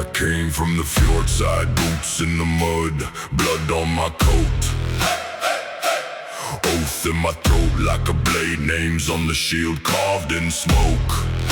I came from the fjord side, boots in the mud, blood on my coat. Oath in my throat like a blade, names on the shield carved in smoke.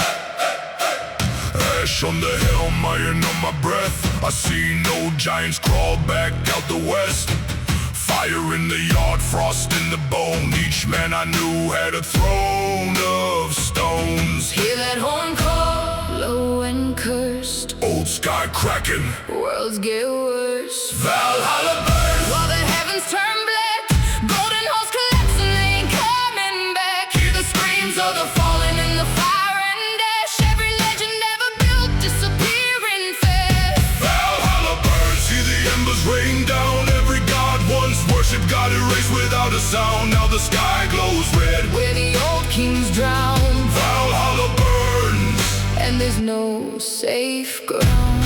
Ash on the helm, iron on my breath. I see no giants crawl back out the west. Fire in the yard, frost in the bone. Each man I knew had a throne of stones. Hear that horn call, low and cursed. Old sky cracking, Worlds get worse. Valhalla burns while the heavens turn black. Golden halls collapse and they ain't coming back. Hear the screams of the fallen in the fire and ash. Every legend ever built disappearing fast. Valhalla burns, see the embers rain down. Every god once worshipped got erased without a sound. Now the sky glows red where the old kings drown. Valhalla burns, and there's no safe ground.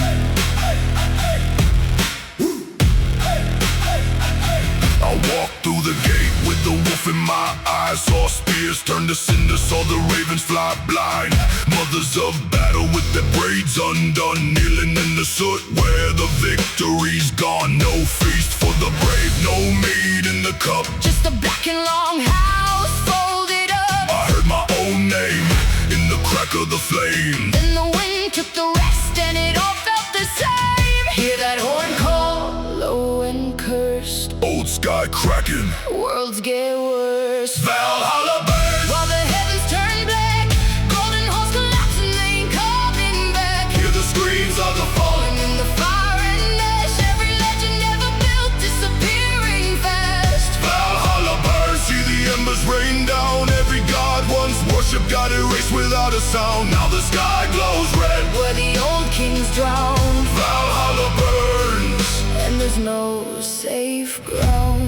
I walked through the gate with the wolf in my eyes. Saw spears turn to cinder, saw the ravens fly blind. Mothers of battle with their braids undone, kneeling in the soot where the victory's gone. No feast for the brave, no mead in the cup, just a black and long house folded up. I heard my own name in the crack of the flame. Then the wind took the rest and it all felt the same. Hear that horn call, low and cursed. Old sky cracking, worlds get worse. Valhalla burns while the heavens turn black. Golden halls collapse and they ain't coming back. Hear the screams of the fallen in the fire and ash. Every legend ever built disappearing fast. Valhalla burns, see the embers rain down. Every god once worshipped got erased without a sound. Now the sky glows red where the old kings drown. Valhalla burns, and there's no safe ground.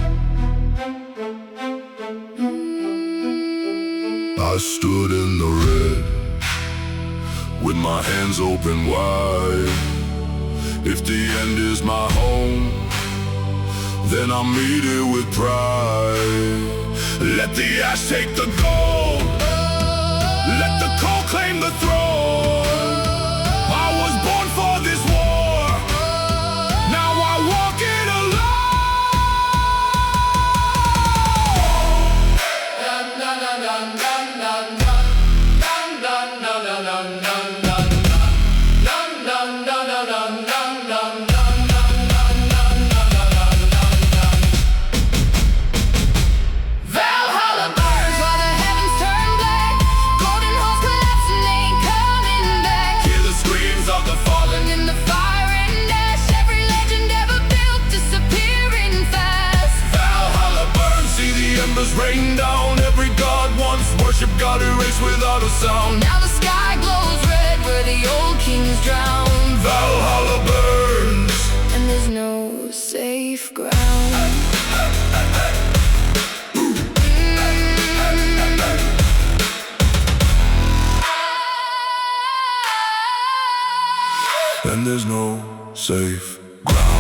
I stood in the red with my hands open wide. If the end is my home, then I'll meet it with pride. Let the ash take the gold, let the coal claim the throne. I was born for this war, now I walk it alone. Valhalla burns while the heavens turn black. Golden halls collapse and they ain't coming back. Hear the screams of the fallen in the fire and ash. Every legend ever built disappearing fast. Valhalla burns, see the embers rain down. Every god once worshipped got erased without a sound. Now the sky glows red where the old kings drown. Valhalla burns, and there's no safe ground. and there's no safe ground.